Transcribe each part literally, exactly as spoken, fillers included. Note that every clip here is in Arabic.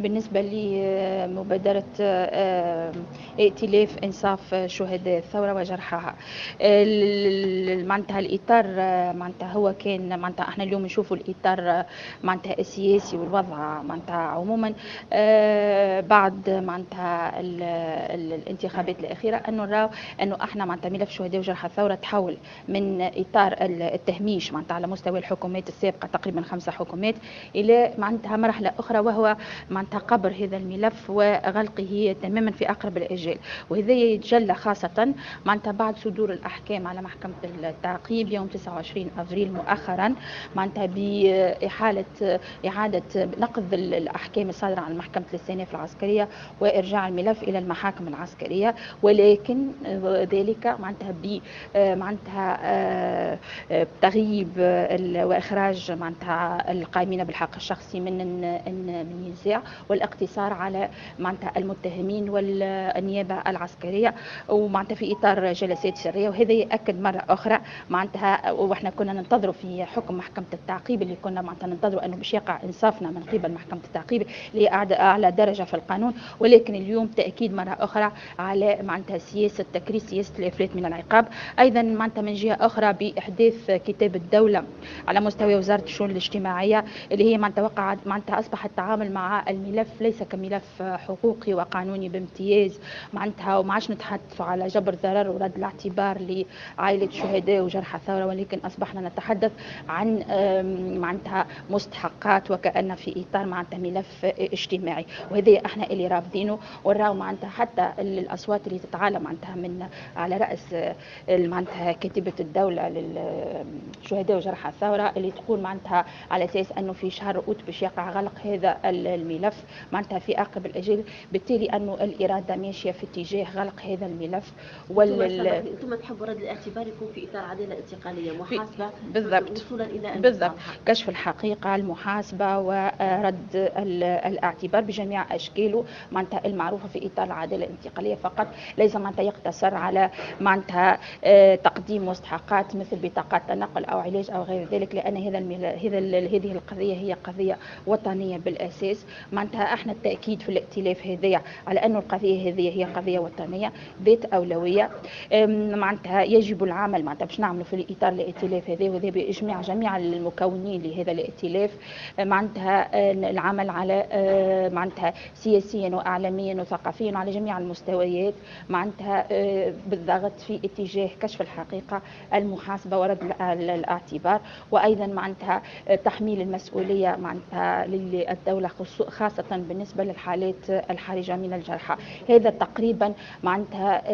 بالنسبة لمبادرة ائتلاف إنصاف شهداء الثورة وجرحاها، معناتها الإطار معناتها هو كان معناتها احنا اليوم نشوفوا الإطار معناتها السياسي والوضع معناتها عموما بعد معناتها الانتخابات الأخيرة أنه نراو أنه احنا معناتها ملف شهداء وجرحى الثورة تحول من إطار التهميش معناتها على مستوى الحكومات السابقة تقريبا خمسة حكومات إلى معناتها مرحلة أخرى، وهو معناتها قبر هذا الملف وغلقه تماما في أقرب الأجال. وهذا يتجلى خاصة معناتها بعد صدور الأحكام على محكمة التعقيب يوم تسعة وعشرين أفريل مؤخرا، معناتها بإحالة إعادة نقض الأحكام الصادرة عن محكمة الاستئناف العسكرية وإرجاع الملف إلى المحاكم العسكرية، ولكن ذلك معناتها ب معناتها تغييب وإخراج معناتها القائمين بالحق الشخصي من النزاع والاقتصار على معناتها المتهمين والنيابة العسكرية، ومعناتها في إطار جلسات سرية. وهذا يأكد مرة أخرى معناتها، واحنا كنا ننتظروا في حكم محكمة التعقيب اللي كنا معناتها ننتظروا أنه باش يقع إنصافنا من قبل محكمة التعقيب اللي هي أعلى درجة في القانون، ولكن اليوم تأكيد مرة أخرى على معناتها سياسة تكريس سياسة الإفلات من العقاب. أيضا معناتها من جهة أخرى بإحداث كتاب الدولة على مستوى وزارة الشؤون الاجتماعية اللي هي معناتها وقعت معناتها أصبح التعامل مع الملف ليس كملف حقوقي وقانوني بامتياز معناتها، وما عادش نتحدث على جبر ضرر ورد الاعتبار لعائلة شهداء وجرحى الثورة، ولكن أصبحنا نتحدث عن معناتها مستحقات وكأن في إطار معناتها ملف اجتماعي. وهذا احنا اللي رافضينه، ونراو معناتها حتى الأصوات اللي تتعالى معناتها من على رأس معناتها كتيبة الدولة للشهداء وجرحى الثورة اللي تقول معناتها على أساس أنه في شهر أوت باش يقع غلق هذا الملف معناتها في أقرب الأجل، بالتالي أنه الإرادة ماشية في اتجاه غلق هذا الملف. وال أنتم تحبوا رد الاعتبار يكون في إطار عدالة انتقالية محاسبة بالضبط وصولا إلى بالضبط كشف الحقيقة المحاسبة ورد الاعتبار بجميع أشكاله معناتها المعروفة في إطار العدالة الانتقالية فقط، ليس معناتها يقتصر على معناتها تقديم مستحقات مثل بطاقات تنقل أو علاج أو غير ذلك، لأن هذا هذا هذه القضية هي قضية وطنية بالأساس. معناتها احنا التأكيد في الائتلاف هذه على أنه القضية هذه هي قضية وطنية ذات أولوية، معناتها يجب العمل معناتها باش نعملوا في الإطار الائتلاف هذا، وهذا بإجماع جميع المكونين لهذا الائتلاف، معناتها العمل على معناتها سياسيا وإعلاميا وثقافيا على جميع المستويات، معناتها بالضغط في اتجاه كشف الحقيقة المحاسبة ورد الاعتبار، وأيضا معناتها تحميل المسؤولية معناتها للدولة خاصة بالنسبة للحالات الحرجة من الجرحى. هذا تقريبا معناتها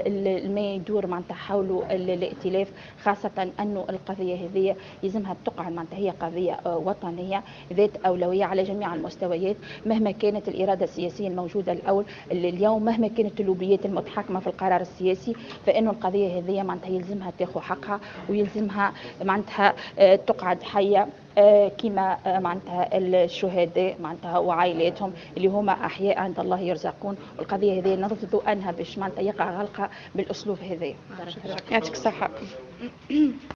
ما يدور معناتها حول الائتلاف، خاصة أنه القضية هذه يلزمها تقع معناتها هي قضية وطنية ذات أولوية على جميع المستويات، مهما كانت الإرادة السياسية الموجودة الأول اليوم، مهما كانت اللوبيات المتحكمة في القرار السياسي، فإنه القضية هذه معناتها يلزمها تاخذ حقها ويلزمها معناتها تقعد حية كما معناتها الشهداء معناتها وعائلاتهم اللي هما أحياء عند الله يرزقون. والقضية هذه نرفض أنها باش معناتها يقع غلقها بالأسلوب هذا. يعطيك الصحة.